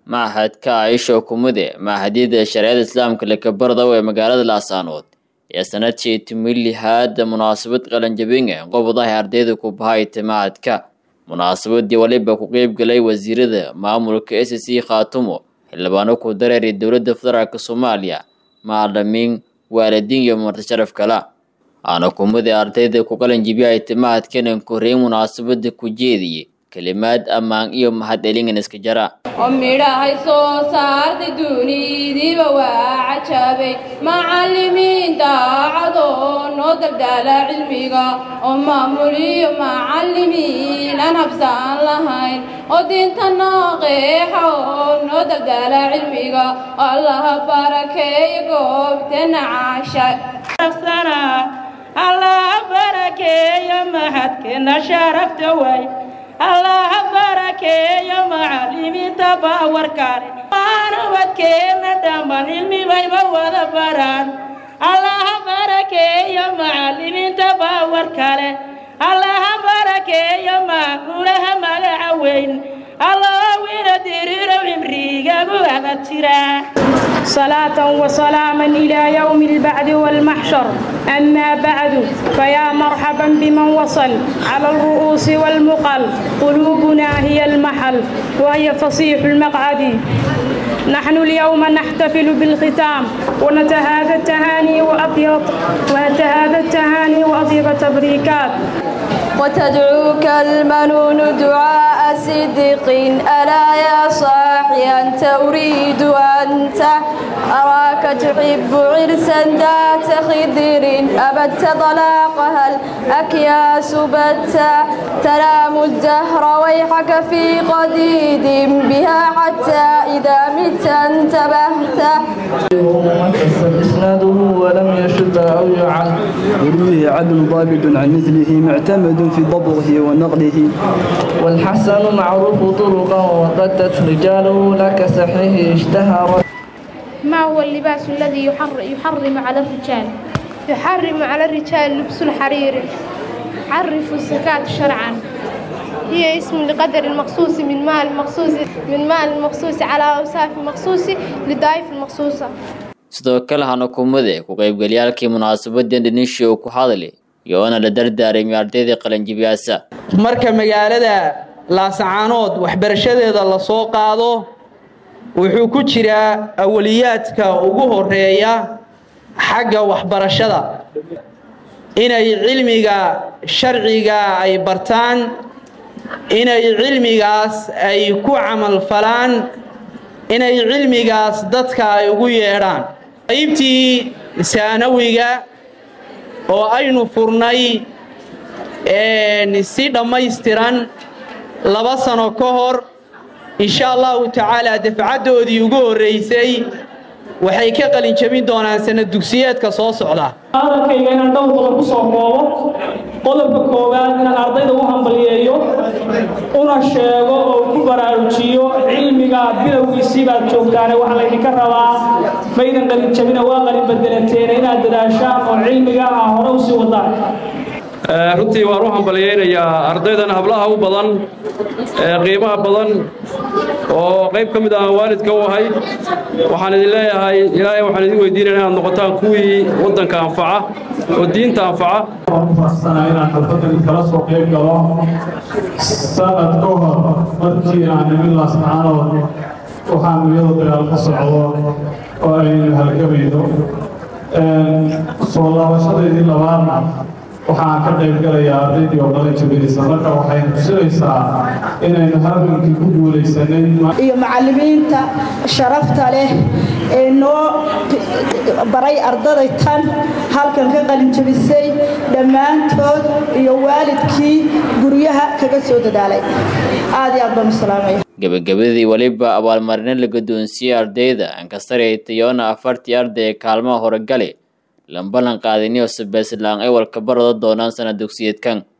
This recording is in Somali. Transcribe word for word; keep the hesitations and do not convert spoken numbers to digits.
Machadka Aisha Kumude Mahadida Shariicada Islaamka lakabarada ee magaalada Laasanood ee sanadkii timili hada munaasabad qalan jabinga qobadaha ardayda ku bahay machadka munaasabadii waliba ku qeyb galay wasiirada maamulka S C Khaatumo xildhibaano ku dareeray dawladda federaalka Soomaaliya macallimiin waalidiin iyo marti sharaf kala ana Kumude ardayda ku qalan jabiyay machadkan ku reey munaasabada ku jeediyay كلمات أمان إيو محد إلين نسك جرا أميرا هاي صار دوني دي بواعد شابي معلمين داعدون نودب دالا علميغا أما مولي معلمين أنا بسان لهاين ودين تناغيحون نودب دالا علميغا الله باركي يقوب تنعاشا الله باركي يا محد كنا شرفت وي الله بارك يا معلمين تباور كاري أنا بتكلم دم علمي بيبا ولا بران الله بارك يا معلمين تباور كاري الله بارك يا معلومها ملعوين الله وين دير عمري قبل ترى صلاة وسلاما إلى يوم البعث والمحشر أما بعد فيا مرحبا بمن وصل على الرؤوس والمقل قلوبنا هي المحل وهي فصيح المقعد نحن اليوم نحتفل بالختام ونتهادى التهاني وأطيب ونتهادى التهاني وأطيب التبريكات وتدعوك المنون دعاء صدق ألا يا صاحي أنت أريد أنت أراك تحب عرسا ذات خدر أبت طلاقها الأكياس بتا تنام الدهر ويحك في قديد بها حتى إذا مت انتبهت إسناده ولم يشد أو يعل يرويه عدل ضابط عن مثله معتمد في ضبطه ونقله والحسن معروف طرقا وقدت رجاله لك صحيح اشتهر. ما هو اللباس الذي يحرم على الرجال؟ يحرم على الرجال لبس الحرير. عرف الزكاة شرعا. هي اسم لقدر المخصوص من مال مخصوص من مال مخصوص على أوصاف مخصوص لضعيف المخصوصة. sidoo kale hana Kumude ku qaybgaliyaalkii munaasabadda Dhanisho ku hadlay yoona la dardaaray ardayda qalan jabiyaysa marka magaalada Laasanood waxbarashadeeda la soo qaado wuxuu ku jiraa awliyaadka ugu horeeya xagga waxbarashada inay cilmiga sharciga ay bartaan inay cilmigaas ay ku amal falaan inay cilmigaas dadka ay ugu yeedhaan qaybtii saanawiga oo aynu furnay ee si dhameystiran laba sano ka hor insha Allah ta'ala dafcadoodii ugu horeysay waxay ka qalin jabin doonaan sanad dugsiyeedka soo socda hadalkayga inaan dhowr qodob ku soo koobo qodobka koowaad in ardayda u hambaliyeeyo una sheego oo ku baraarujiyo cilmiga bilowgiisii baad joogtaan waxa la idinka rabaa faydan qalin jabina waa qalin bedelateen inaad dadaashaan oo cilmiga ah hore u sii wadaan runtii waan u hambaliyeynayaa ardaydan hablaha u badan ee qiimaha badan oo qayb ka mid ah waalidka u ahay waxaan idin leeyahay ilaahay waxaan idin weydiinayaa inaad noqotaan kuwii waddanka anfaca oo diinta anfaca waxaan inaan xalfadan kala soo qayb galo sanad ka hor markii aan nimid Laasanood waxaan iyadoo dagaal ka socdo oo aynu halgamayno soo laabashadeedii labaadna waxaan ka qayb galayaa ardaydii oo qalin jabinaysa marka waxay tusinaysaa inaynu halgankii ku guulaysanay iyo macallimiinta sharafta leh ee noo baray ardayda tan halkan ka qalin jabisay dhammaantood iyo waalidkii guryaha kaga soo dadaalay aad iyo aad baan u salaamay gabagabadii waliba abaalmarin la guddoonsiiyay ardayda aan ka sareeytayona afartii arday kaalmaha hore galay lambalan qaadinyo sabeeslaan ay walka barado doonaan sanad dugsiyeedkan